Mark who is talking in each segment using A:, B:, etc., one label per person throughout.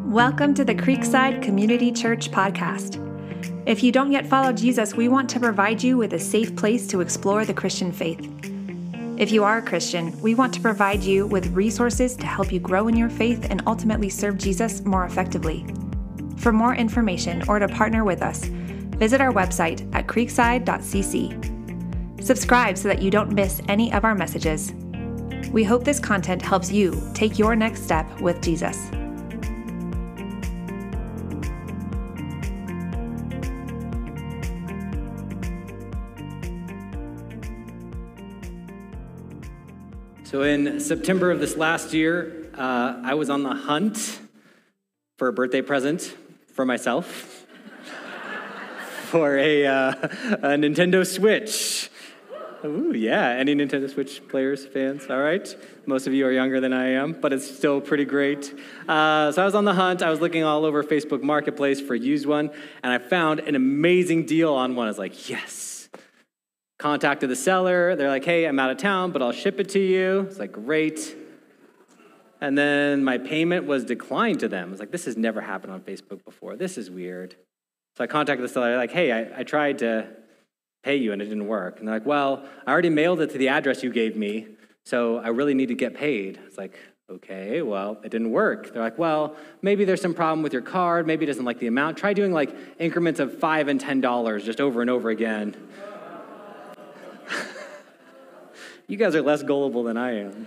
A: Welcome to the Creekside Community Church podcast. If you don't yet follow Jesus, we want to provide you with a safe place to explore the Christian faith. If you are a Christian, we want to provide you with resources to help you grow in your faith and ultimately serve Jesus more effectively. For more information or to partner with us, visit our website at creekside.cc. Subscribe so that you don't miss any of our messages. We hope this content helps you take your next step with Jesus.
B: So in September of this last year, I was on the hunt for a birthday present for myself for a Nintendo Switch. Ooh, yeah, any Nintendo Switch players, fans? All right. Most of you are younger than I am, but it's still pretty great. So I was on the hunt. I was looking all over Facebook Marketplace for a used one, and I found an amazing deal on one. I was like, yes. Contacted the seller. They're like, hey, I'm out of town, but I'll ship it to you. It's like, great. And then my payment was declined to them. I was like, this has never happened on Facebook before. This is weird. So I contacted the seller, like, hey, I tried to pay you and it didn't work. And they're like, well, I already mailed it to the address you gave me, so I really need to get paid. It's like, okay, well, it didn't work. They're like, well, maybe there's some problem with your card. Maybe it doesn't like the amount. Try doing like increments of $5 and $10 just over and over again. You guys are less gullible than I am.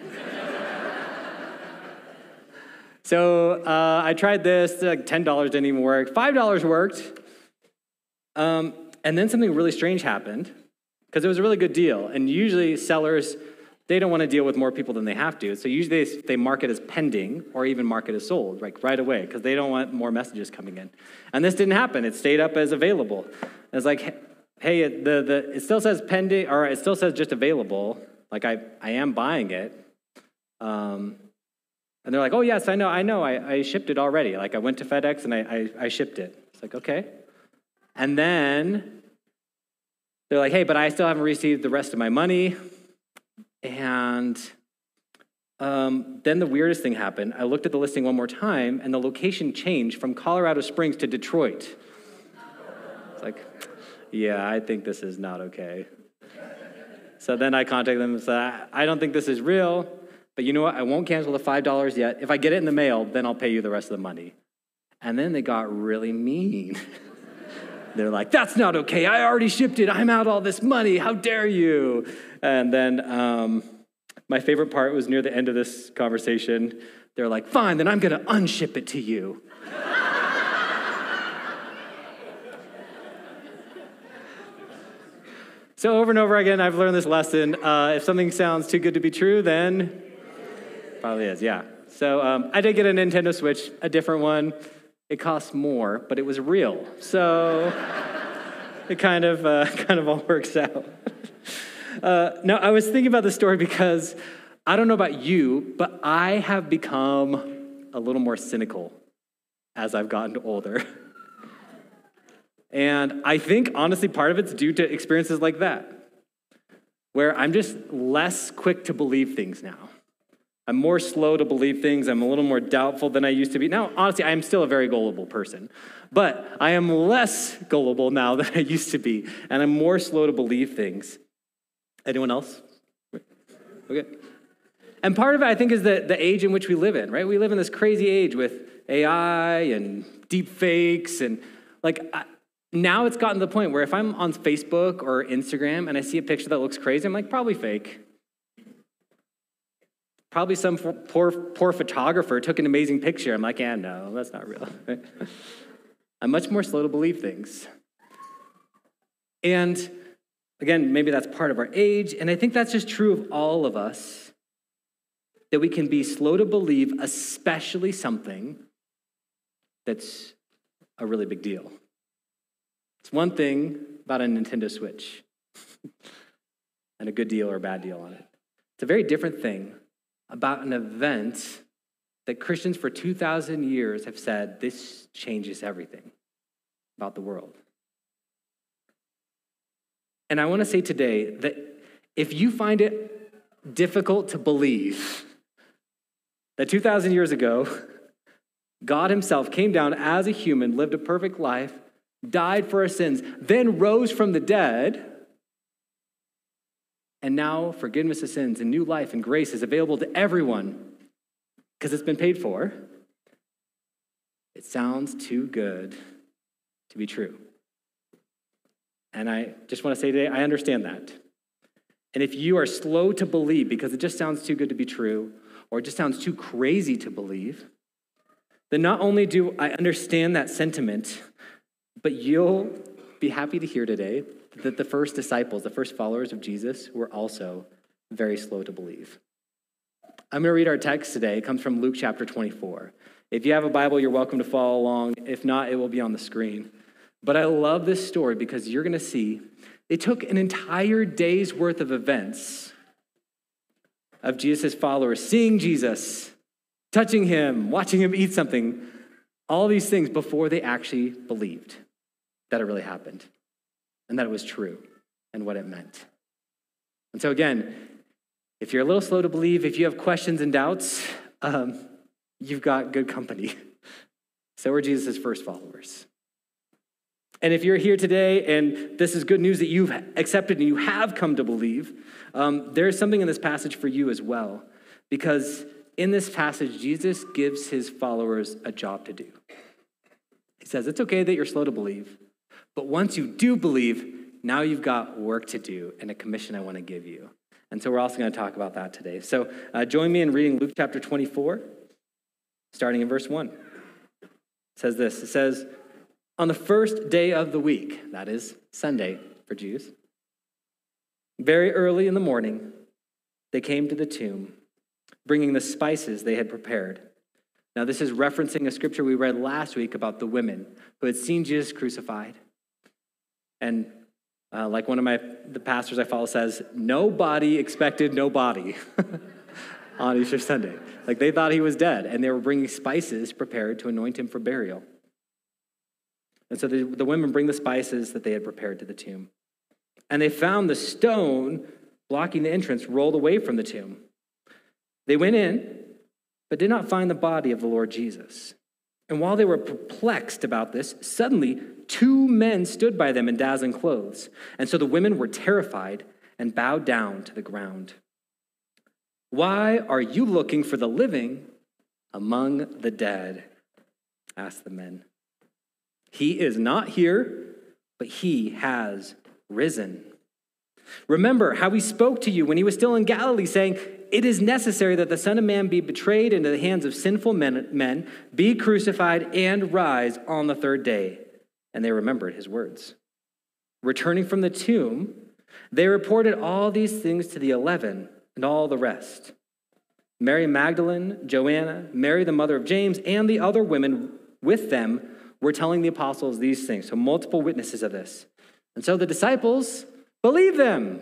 B: So I tried this, like $10 didn't even work. $5 worked. And then something really strange happened because it was a really good deal. And usually sellers, they don't want to deal with more people than they have to. So usually they mark it as pending or even mark it as sold, like right away, because they don't want more messages coming in. And this didn't happen. It stayed up as available. It's like, hey, it still says pending, or it still says just available. Like I am buying it. And they're like, oh, yes, I know. I shipped it already. Like I went to FedEx and I shipped it. It's like, okay. And then they're like, hey, but I still haven't received the rest of my money. And then the weirdest thing happened. I looked at the listing one more time, and the location changed from Colorado Springs to Detroit. It's like, yeah, I think this is not okay. So then I contacted them and said, I don't think this is real, but you know what? I won't cancel the $5 yet. If I get it in the mail, then I'll pay you the rest of the money. And then they got really mean. They're like, that's not okay. I already shipped it. I'm out all this money. How dare you? And then my favorite part was near the end of this conversation. They're like, fine, then I'm going to unship it to you. So over and over again, I've learned this lesson. If something sounds too good to be true, then it probably is, yeah. So I did get a Nintendo Switch, a different one. It cost more, but it was real. So it kind of all works out. Now, I was thinking about this story because I don't know about you, but I have become a little more cynical as I've gotten older. And I think, honestly, part of it's due to experiences like that, where I'm just less quick to believe things now. I'm more slow to believe things. I'm a little more doubtful than I used to be. Now, honestly, I am still a very gullible person, but I am less gullible now than I used to be, and I'm more slow to believe things. Anyone else? Okay. And part of it, I think, is the age in which we live in, right? We live in this crazy age with AI and deep fakes, and now it's gotten to the point where if I'm on Facebook or Instagram and I see a picture that looks crazy, I'm like, probably fake. Probably some poor photographer took an amazing picture. I'm like, yeah, no, that's not real. I'm much more slow to believe things. And again, maybe that's part of our age, and I think that's just true of all of us, that we can be slow to believe, especially something that's a really big deal. It's one thing about a Nintendo Switch and a good deal or a bad deal on it. It's a very different thing about an event that Christians for 2,000 years have said, this changes everything about the world. And I want to say today that if you find it difficult to believe that 2,000 years ago, God himself came down as a human, lived a perfect life, died for our sins, then rose from the dead. And now forgiveness of sins and new life and grace is available to everyone because it's been paid for. It sounds too good to be true. And I just want to say today, I understand that. And if you are slow to believe because it just sounds too good to be true, or it just sounds too crazy to believe, then not only do I understand that sentiment, but you'll be happy to hear today that the first disciples, the first followers of Jesus, were also very slow to believe. I'm going to read our text today. It comes from Luke chapter 24. If you have a Bible, you're welcome to follow along. If not, it will be on the screen. But I love this story because you're going to see it took an entire day's worth of events of Jesus' followers seeing Jesus, touching him, watching him eat something, all these things before they actually believed that it really happened and that it was true and what it meant. And so again, if you're a little slow to believe, if you have questions and doubts, you've got good company. So were Jesus' first followers. And if you're here today and this is good news that you've accepted and you have come to believe, there's something in this passage for you as well. Because in this passage, Jesus gives his followers a job to do. He says, it's okay that you're slow to believe, but once you do believe, now you've got work to do and a commission I want to give you. And so we're also going to talk about that today. So join me in reading Luke chapter 24, starting in verse 1. It says this, it says, on the first day of the week, that is Sunday for Jews, very early in the morning, they came to the tomb, bringing the spices they had prepared. Now, this is referencing a scripture we read last week about the women who had seen Jesus crucified. And like one of the pastors I follow says, nobody expected nobody on Easter Sunday. Like they thought he was dead, and they were bringing spices prepared to anoint him for burial. And so the women bring the spices that they had prepared to the tomb. And they found the stone blocking the entrance rolled away from the tomb. They went in, but did not find the body of the Lord Jesus. And while they were perplexed about this, suddenly 2 men stood by them in dazzling clothes. And so the women were terrified and bowed down to the ground. Why are you looking for the living among the dead? Asked the men. He is not here, but he has risen. Remember how he spoke to you when he was still in Galilee, saying, it is necessary that the Son of Man be betrayed into the hands of sinful men, be crucified, and rise on the 3rd day. And they remembered his words. Returning from the tomb, they reported all these things to the 11 and all the rest. Mary Magdalene, Joanna, Mary the mother of James, and the other women with them were telling the apostles these things. So multiple witnesses of this. And so the disciples believed them.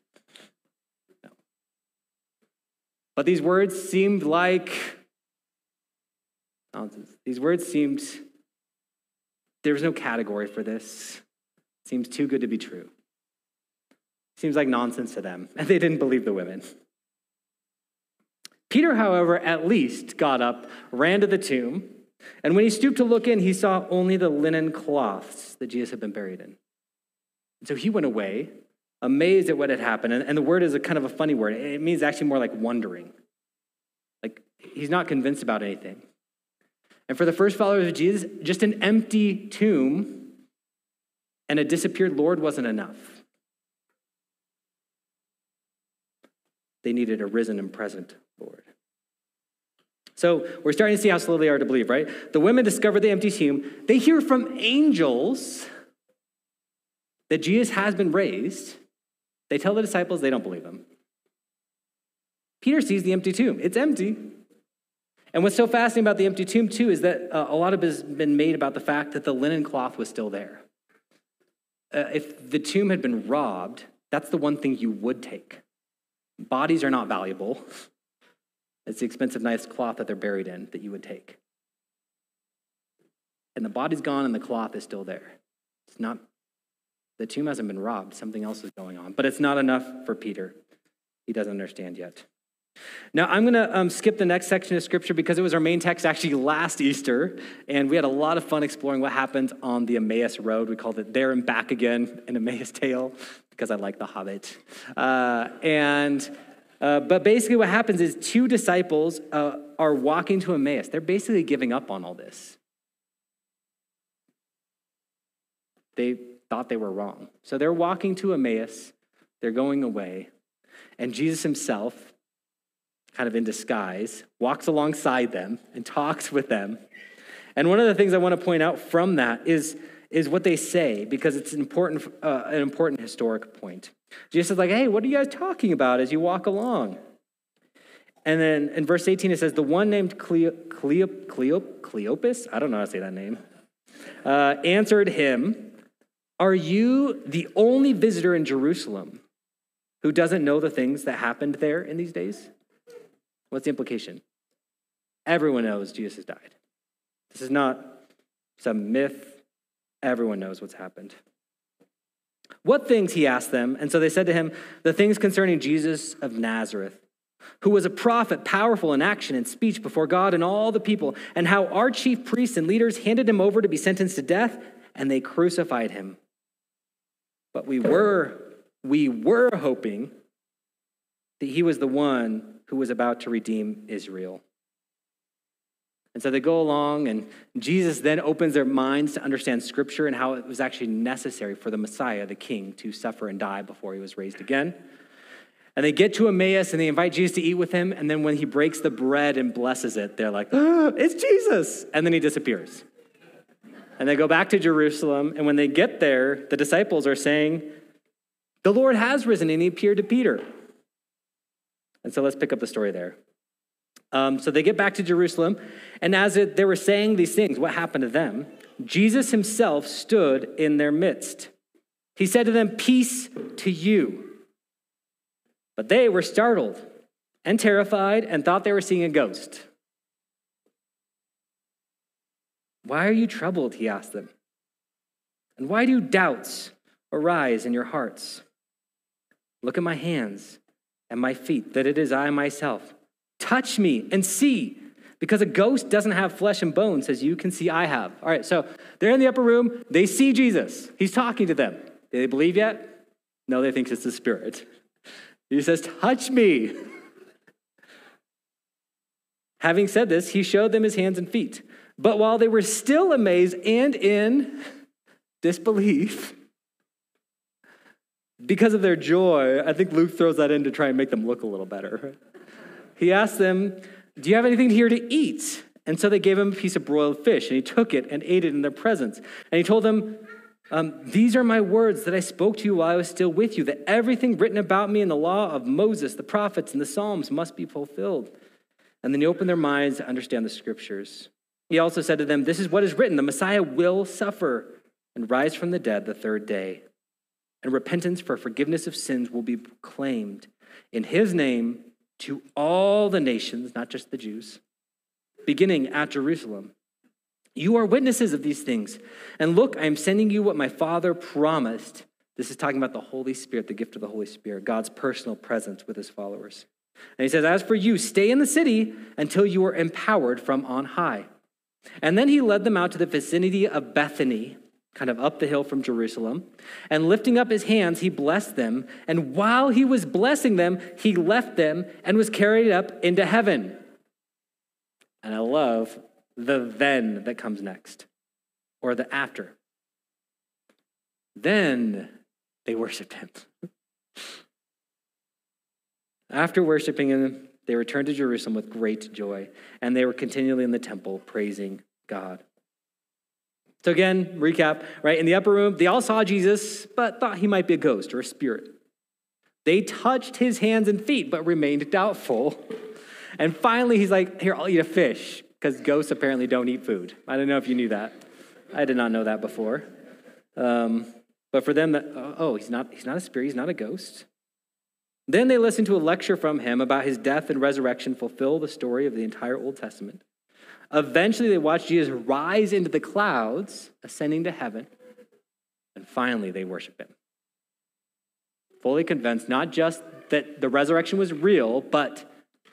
B: But these words seemed like nonsense. These words seemed, there was no category for this. It seems too good to be true. Seems like nonsense to them, and they didn't believe the women. Peter, however, at least got up, ran to the tomb, and when he stooped to look in, he saw only the linen cloths that Jesus had been buried in. And so he went away, amazed at what had happened. And the word is a kind of a funny word. It means actually more like wondering. Like he's not convinced about anything. And for the first followers of Jesus, just an empty tomb and a disappeared Lord wasn't enough. They needed a risen and present Lord. So we're starting to see how slow they are to believe, right? The women discover the empty tomb. They hear from angels that Jesus has been raised. They tell the disciples, they don't believe him. Peter sees the empty tomb. It's empty. And what's so fascinating about the empty tomb, too, is that a lot of it has been made about the fact that the linen cloth was still there. If the tomb had been robbed, that's the one thing you would take. Bodies are not valuable. It's the expensive, nice cloth that they're buried in that you would take. And the body's gone and the cloth is still there. It's not, the tomb hasn't been robbed. Something else is going on. But it's not enough for Peter. He doesn't understand yet. Now, I'm going to skip the next section of Scripture because it was our main text actually last Easter, and we had a lot of fun exploring what happened on the Emmaus Road. We called it There and Back Again, an Emmaus Tale, because I like The Hobbit. But basically what happens is two disciples are walking to Emmaus. They're basically giving up on all this. They thought they were wrong. So they're walking to Emmaus. They're going away. And Jesus himself, kind of in disguise, walks alongside them and talks with them. And one of the things I want to point out from that is what they say, because it's an important historic point. Jesus is like, hey, what are you guys talking about as you walk along? And then in verse 18, it says, the one named Cleopas, I don't know how to say that name, answered him, are you the only visitor in Jerusalem who doesn't know the things that happened there in these days? What's the implication? Everyone knows Jesus has died. This is not some myth. Everyone knows what's happened. What things, he asked them, and so they said to him, the things concerning Jesus of Nazareth, who was a prophet, powerful in action and speech before God and all the people, and how our chief priests and leaders handed him over to be sentenced to death, and they crucified him. But we were hoping that he was the one who was about to redeem Israel. And so they go along, and Jesus then opens their minds to understand Scripture and how it was actually necessary for the Messiah, the King, to suffer and die before he was raised again. And they get to Emmaus, and they invite Jesus to eat with him, and then when he breaks the bread and blesses it, they're like, it's Jesus! And then he disappears. And they go back to Jerusalem, and when they get there, the disciples are saying, the Lord has risen, and he appeared to Peter. And so let's pick up the story there. So they get back to Jerusalem, and as they were saying these things, what happened to them? Jesus himself stood in their midst. He said to them, peace to you. But they were startled and terrified and thought they were seeing a ghost. Why are you troubled, he asked them. And why do doubts arise in your hearts? Look at my hands and my feet, that it is I myself. Touch me and see, because a ghost doesn't have flesh and bones, as you can see I have. All right, so they're in the upper room. They see Jesus. He's talking to them. Do they believe yet? No, they think it's the Spirit. He says, touch me. Having said this, he showed them his hands and feet. But while they were still amazed and in disbelief, because of their joy, I think Luke throws that in to try and make them look a little better. He asked them, do you have anything here to eat? And so they gave him a piece of broiled fish, and he took it and ate it in their presence. And he told them, these are my words that I spoke to you while I was still with you, that everything written about me in the law of Moses, the prophets, and the Psalms must be fulfilled. And then he opened their minds to understand the Scriptures. He also said to them, this is what is written, the Messiah will suffer and rise from the dead the third day. And repentance for forgiveness of sins will be proclaimed in his name to all the nations, not just the Jews, beginning at Jerusalem. You are witnesses of these things. And look, I am sending you what my Father promised. This is talking about the Holy Spirit, the gift of the Holy Spirit, God's personal presence with his followers. And he says, as for you, stay in the city until you are empowered from on high. And then he led them out to the vicinity of Bethany, kind of up the hill from Jerusalem. And lifting up his hands, he blessed them. And while he was blessing them, he left them and was carried up into heaven. And I love the then that comes next, or the after. Then they worshiped him. After worshiping him, they returned to Jerusalem with great joy, and they were continually in the temple praising God. So again, recap, right? In the upper room, they all saw Jesus, but thought he might be a ghost or a spirit. They touched his hands and feet, but remained doubtful. And finally, he's like, here, I'll eat a fish, because ghosts apparently don't eat food. I don't know if you knew that. I did not know that before. But for them, he's not a spirit, he's not a ghost. Then they listened to a lecture from him about his death and resurrection, fulfill the story of the entire Old Testament. Eventually, they watched Jesus rise into the clouds, ascending to heaven. And finally, they worship him. Fully convinced, not just that the resurrection was real, but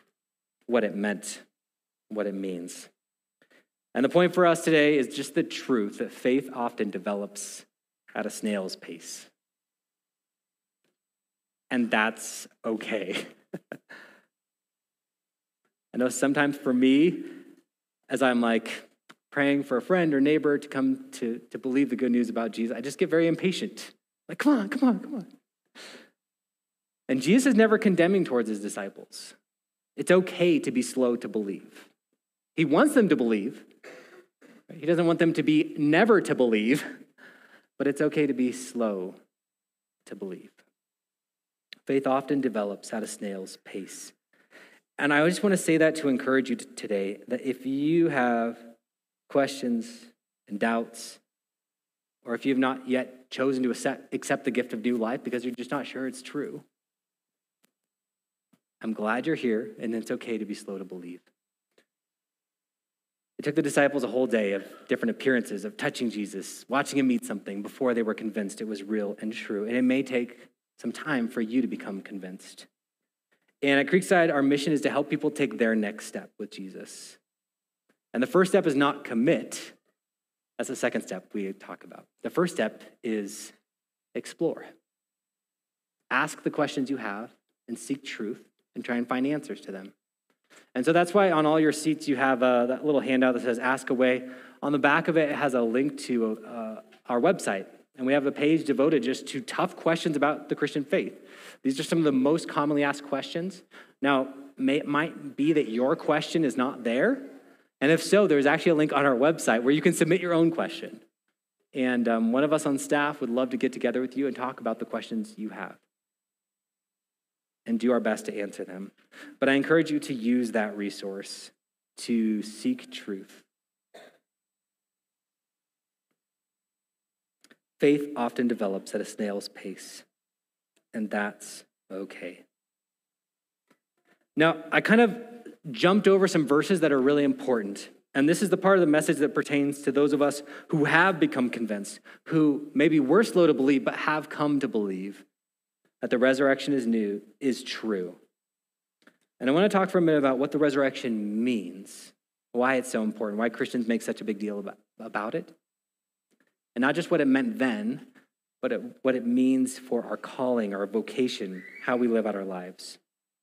B: what it meant, what it means. And the point for us today is just the truth that faith often develops at a snail's pace. And that's okay. I know sometimes for me, as I'm like praying for a friend or neighbor to come to believe the good news about Jesus, I just get very impatient. Like, come on. And Jesus is never condemning towards his disciples. It's okay to be slow to believe. He wants them to believe. He doesn't want them to be never to believe, but it's okay to be slow to believe. Faith often develops at a snail's pace. And I just want to say that to encourage you today, that if you have questions and doubts, or if you have not yet chosen to accept the gift of new life because you're just not sure it's true, I'm glad you're here, and it's okay to be slow to believe. It took the disciples a whole day of different appearances, of touching Jesus, watching him eat something before they were convinced it was real and true. And it may take some time for you to become convinced. And at Creekside, our mission is to help people take their next step with Jesus. And the first step is not commit. That's the second step we talk about. The first step is explore. Ask the questions you have and seek truth and try and find answers to them. And so that's why on all your seats you have that little handout that says Ask Away. On the back of it, it has a link to our website. And we have a page devoted just to tough questions about the Christian faith. These are some of the most commonly asked questions. Now, it might be that your question is not there. And if so, there's actually a link on our website where you can submit your own question. And one of us on staff would love to get together with you and talk about the questions you have and do our best to answer them. But I encourage you to use that resource to seek truth. Faith often develops at a snail's pace, and that's okay. Now, I kind of jumped over some verses that are really important, and this is the part of the message that pertains to those of us who have become convinced, who maybe were slow to believe, but have come to believe that the resurrection is true. And I want to talk for a minute about what the resurrection means, why it's so important, why Christians make such a big deal about it. And not just what it meant then, but what it means for our calling, our vocation, how we live out our lives.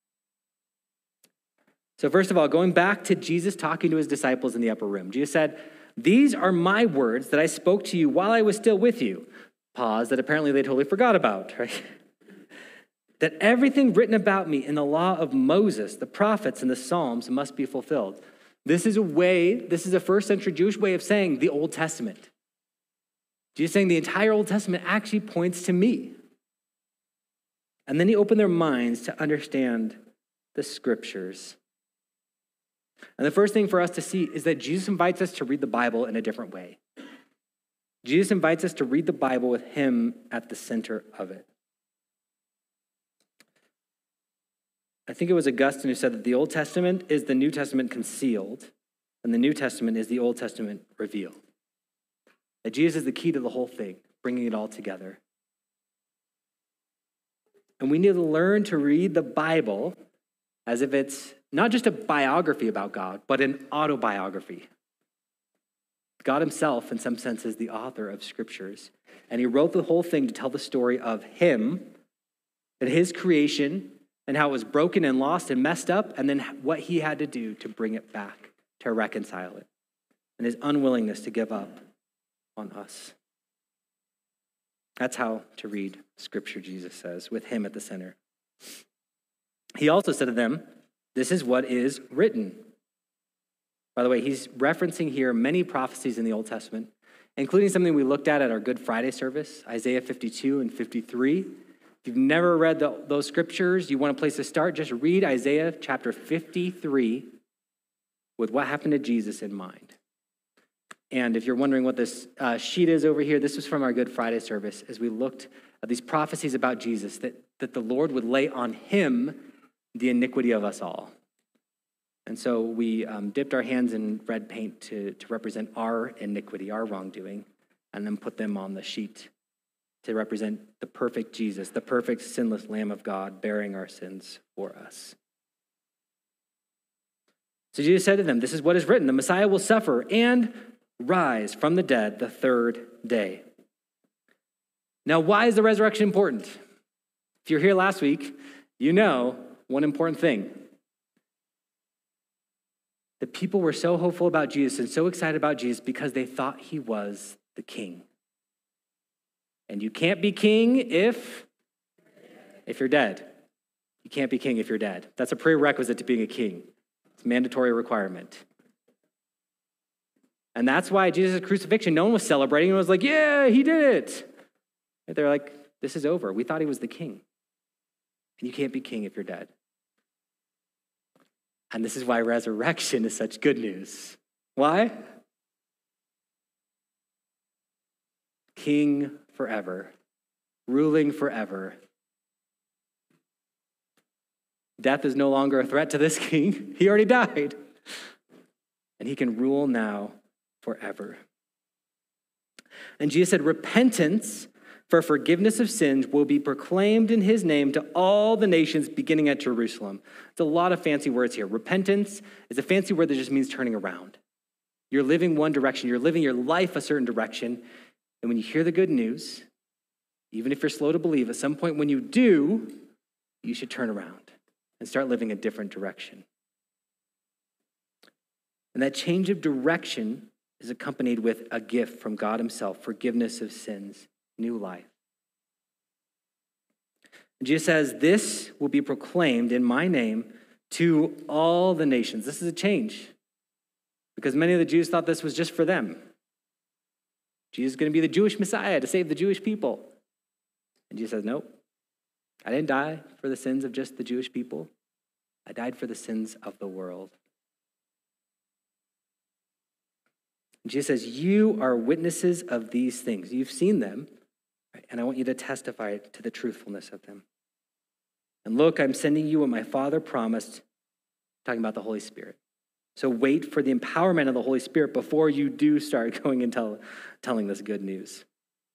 B: So first of all, going back to Jesus talking to his disciples in the upper room, Jesus said, "These are my words that I spoke to you while I was still with you." Pause that apparently they totally forgot about, right? "That everything written about me in the law of Moses, the prophets, and the Psalms must be fulfilled." This is a first century Jewish way of saying the Old Testament. Jesus saying the entire Old Testament actually points to me. And then he opened their minds to understand the scriptures. And the first thing for us to see is that Jesus invites us to read the Bible in a different way. Jesus invites us to read the Bible with him at the center of it. I think it was Augustine who said that the Old Testament is the New Testament concealed, and the New Testament is the Old Testament revealed. That Jesus is the key to the whole thing, bringing it all together. And we need to learn to read the Bible as if it's not just a biography about God, but an autobiography. God himself, in some sense, is the author of scriptures. And he wrote the whole thing to tell the story of him and his creation and how it was broken and lost and messed up, and then what he had to do to bring it back, to reconcile it, and his unwillingness to give up on us. That's how to read scripture, Jesus says, with him at the center. He also said to them, "This is what is written." By the way, he's referencing here many prophecies in the Old Testament, including something we looked at our Good Friday service, Isaiah 52 and 53. If you've never read those scriptures, you want a place to start, just read Isaiah chapter 53 with what happened to Jesus in mind. And if you're wondering what this sheet is over here, this was from our Good Friday service as we looked at these prophecies about Jesus, that the Lord would lay on him the iniquity of us all. And so we dipped our hands in red paint to represent our iniquity, our wrongdoing, and then put them on the sheet to represent the perfect Jesus, the perfect sinless Lamb of God bearing our sins for us. So Jesus said to them, "This is what is written, the Messiah will suffer and rise from the dead the third day." Now, why is the resurrection important? If you're here last week, you know one important thing. The people were so hopeful about Jesus and so excited about Jesus because they thought he was the king. And you can't be king if you're dead. You can't be king if you're dead. That's a prerequisite to being a king. It's a mandatory requirement. And that's why Jesus' crucifixion, no one was celebrating. It was like, yeah, he did it. And they're like, this is over. We thought he was the king. And you can't be king if you're dead. And this is why resurrection is such good news. Why? King forever, ruling forever. Death is no longer a threat to this king. He already died. And he can rule now forever. And Jesus said, repentance for forgiveness of sins will be proclaimed in his name to all the nations beginning at Jerusalem. It's a lot of fancy words here. Repentance is a fancy word that just means turning around. You're living one direction. You're living your life a certain direction. And when you hear the good news, even if you're slow to believe, at some point when you do, you should turn around and start living a different direction. And that change of direction is accompanied with a gift from God himself, forgiveness of sins, new life. And Jesus says, this will be proclaimed in my name to all the nations. This is a change because many of the Jews thought this was just for them. Jesus is going to be the Jewish Messiah to save the Jewish people. And Jesus says, nope, I didn't die for the sins of just the Jewish people. I died for the sins of the world. And Jesus says, you are witnesses of these things. You've seen them, right? And I want you to testify to the truthfulness of them. And look, I'm sending you what my Father promised, talking about the Holy Spirit. So wait for the empowerment of the Holy Spirit before you do start going and telling this good news.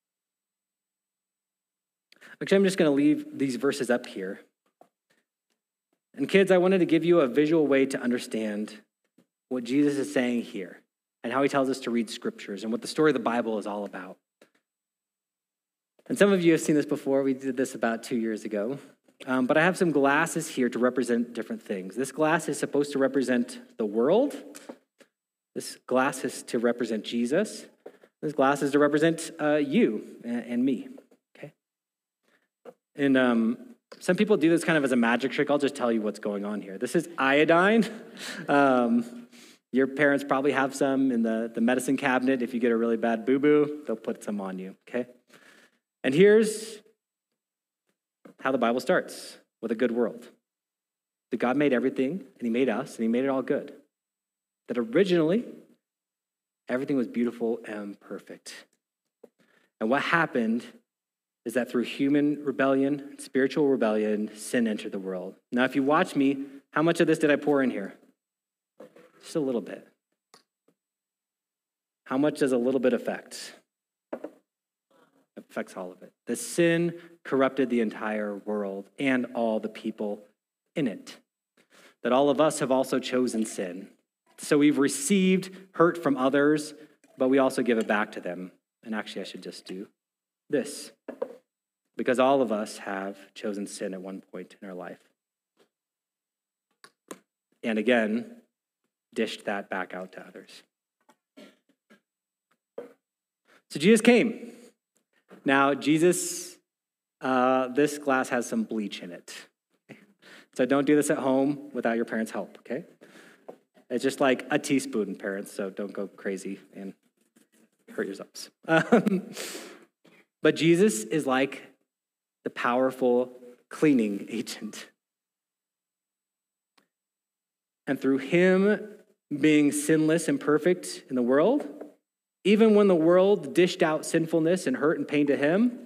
B: Actually, I'm just going to leave these verses up here. And kids, I wanted to give you a visual way to understand what Jesus is saying here and how he tells us to read scriptures and what the story of the Bible is all about. And some of you have seen this before. We did this about 2 years ago. But I have some glasses here to represent different things. This glass is supposed to represent the world. This glass is to represent Jesus. This glass is to represent you and me, okay? And some people do this kind of as a magic trick. I'll just tell you what's going on here. This is iodine. Your parents probably have some in the medicine cabinet. If you get a really bad boo-boo, they'll put some on you, okay? And here's how the Bible starts, with a good world. That God made everything, and he made us, and he made it all good. That originally, everything was beautiful and perfect. And what happened is that through human rebellion, spiritual rebellion, sin entered the world. Now, if you watch me, how much of this did I pour in here? Just a little bit. How much does a little bit affect? It affects all of it. The sin corrupted the entire world and all the people in it. That all of us have also chosen sin. So we've received hurt from others, but we also give it back to them. And actually, I should just do this. Because all of us have chosen sin at one point in our life. And again, dished that back out to others. So Jesus came. Now, Jesus, this glass has some bleach in it. So don't do this at home without your parents' help, okay? It's just like a teaspoon, parents, so don't go crazy and hurt yourselves. But Jesus is like the powerful cleaning agent. And through him being sinless and perfect in the world, even when the world dished out sinfulness and hurt and pain to him,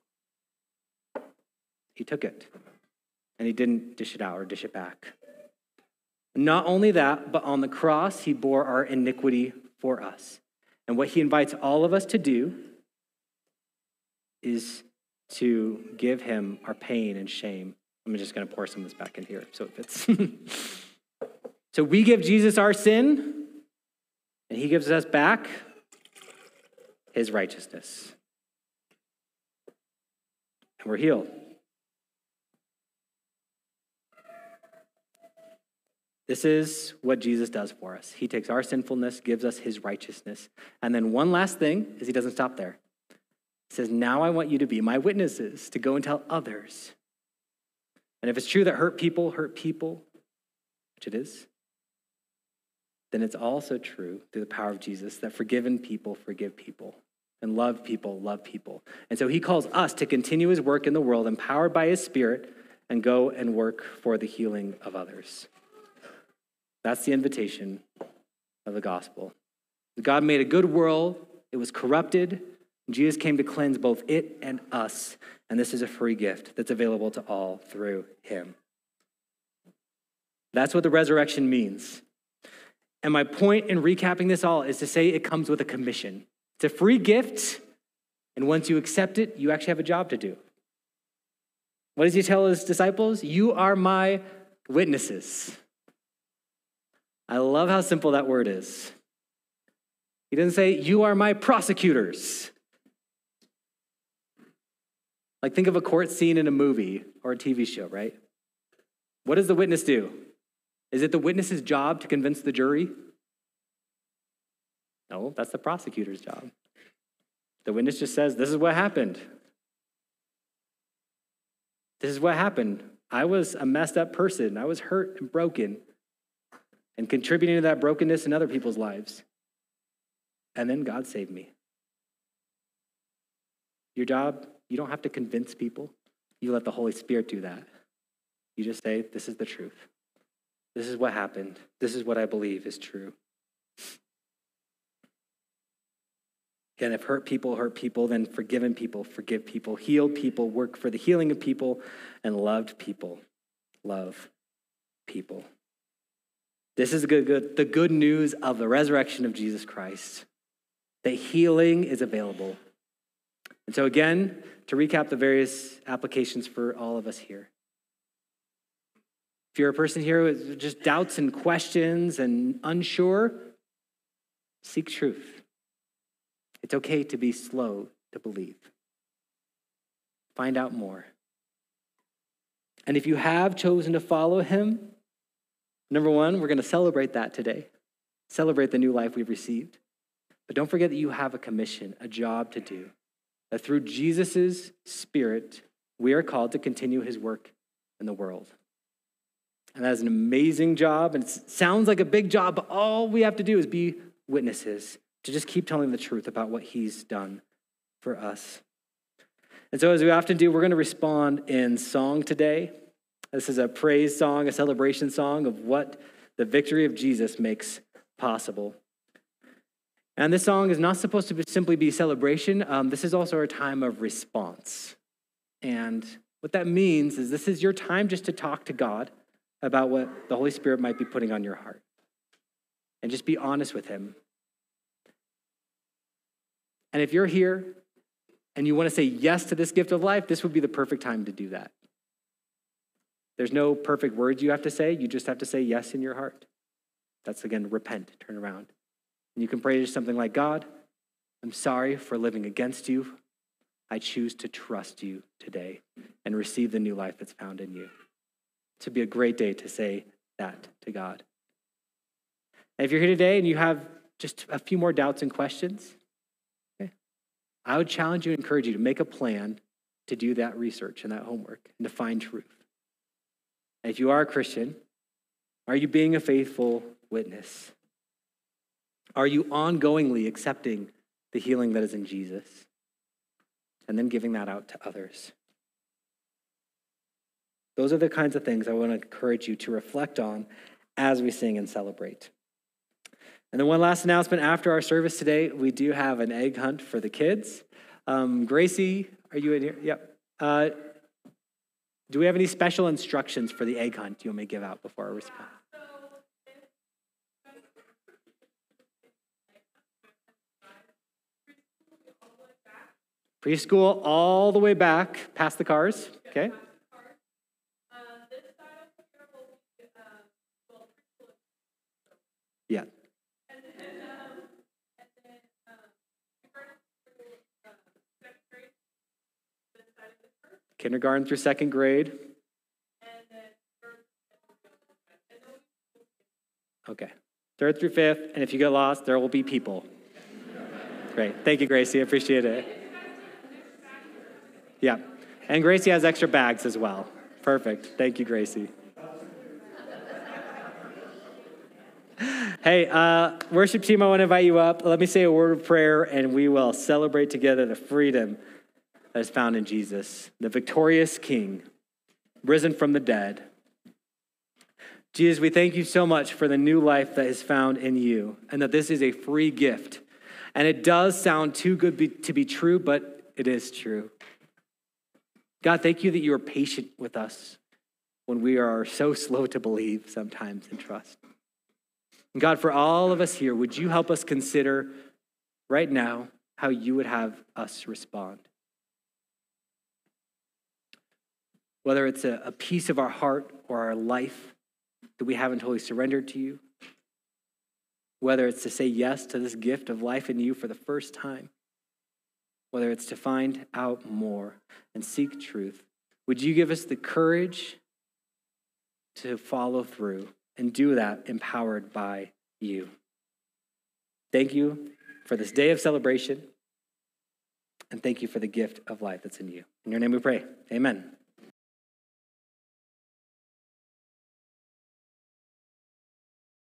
B: he took it. And he didn't dish it out or dish it back. Not only that, but on the cross, he bore our iniquity for us. And what he invites all of us to do is to give him our pain and shame. I'm just going to pour some of this back in here so it fits. So we give Jesus our sin, and he gives us back his righteousness. And we're healed. This is what Jesus does for us. He takes our sinfulness, gives us his righteousness. And then one last thing is he doesn't stop there. He says, now I want you to be my witnesses, to go and tell others. And if it's true that hurt people, which it is, then it's also true through the power of Jesus that forgiven people forgive people, and loved people love people. And so he calls us to continue his work in the world, empowered by his Spirit, and go and work for the healing of others. That's the invitation of the gospel. God made a good world. It was corrupted. Jesus came to cleanse both it and us. And this is a free gift that's available to all through him. That's what the resurrection means. And my point in recapping this all is to say it comes with a commission. It's a free gift. And once you accept it, you actually have a job to do. What does he tell his disciples? You are my witnesses. I love how simple that word is. He doesn't say, you are my prosecutors. Like, think of a court scene in a movie or a TV show, right? What does the witness do? Is it the witness's job to convince the jury? No, that's the prosecutor's job. The witness just says, this is what happened. This is what happened. I was a messed up person. I was hurt and broken and contributing to that brokenness in other people's lives. And then God saved me. Your job, you don't have to convince people. You let the Holy Spirit do that. You just say, this is the truth. This is what happened. This is what I believe is true. Again, if hurt people, then forgiven people, forgive people, healed people, work for the healing of people, and loved people, love people. This is the good news of the resurrection of Jesus Christ. That healing is available. And so again, to recap the various applications for all of us here. If you're a person here with just doubts and questions and unsure, seek truth. It's okay to be slow to believe. Find out more. And if you have chosen to follow him, number one, we're going to celebrate that today. Celebrate the new life we've received. But don't forget that you have a commission, a job to do. That through Jesus' Spirit, we are called to continue his work in the world. And that is an amazing job, and it sounds like a big job, but all we have to do is be witnesses, to just keep telling the truth about what he's done for us. And so as we often do, we're going to respond in song today. This is a praise song, a celebration song of what the victory of Jesus makes possible. And this song is not supposed to simply be celebration. This is also our time of response. And what that means is this is your time just to talk to God about what the Holy Spirit might be putting on your heart. And just be honest with him. And if you're here and you want to say yes to this gift of life, this would be the perfect time to do that. There's no perfect words you have to say. You just have to say yes in your heart. That's, again, repent, turn around. And you can pray to something like, God, I'm sorry for living against you. I choose to trust you today and receive the new life that's found in you. It would be a great day to say that to God. And if you're here today and you have just a few more doubts and questions, okay, I would challenge you and encourage you to make a plan to do that research and that homework and to find truth. And if you are a Christian, are you being a faithful witness? Are you ongoingly accepting the healing that is in Jesus and then giving that out to others? Those are the kinds of things I want to encourage you to reflect on as we sing and celebrate. And then one last announcement after our service today, we do have an egg hunt for the kids. Gracie, are you in here? Yep. Do we have any special instructions for the egg hunt you want me to give out before I respond? Preschool all the way back past the cars, okay? Yeah. Kindergarten through second grade. Okay. Third through fifth, and if you get lost, there will be people. Great. Thank you, Gracie. I appreciate it. Yeah. And Gracie has extra bags as well. Perfect. Thank you, Gracie. Hey, worship team, I want to invite you up. Let me say a word of prayer, and we will celebrate together the freedom that is found in Jesus, the victorious King, risen from the dead. Jesus, we thank you so much for the new life that is found in you, and that this is a free gift. And it does sound too good to be true, but it is true. God, thank you that you are patient with us when we are so slow to believe sometimes and trust. And God, for all of us here, would you help us consider right now how you would have us respond? Whether it's a piece of our heart or our life that we haven't totally surrendered to you, whether it's to say yes to this gift of life in you for the first time, whether it's to find out more and seek truth, would you give us the courage to follow through and do that empowered by you? Thank you for this day of celebration, and thank you for the gift of life that's in you. In your name we pray. Amen.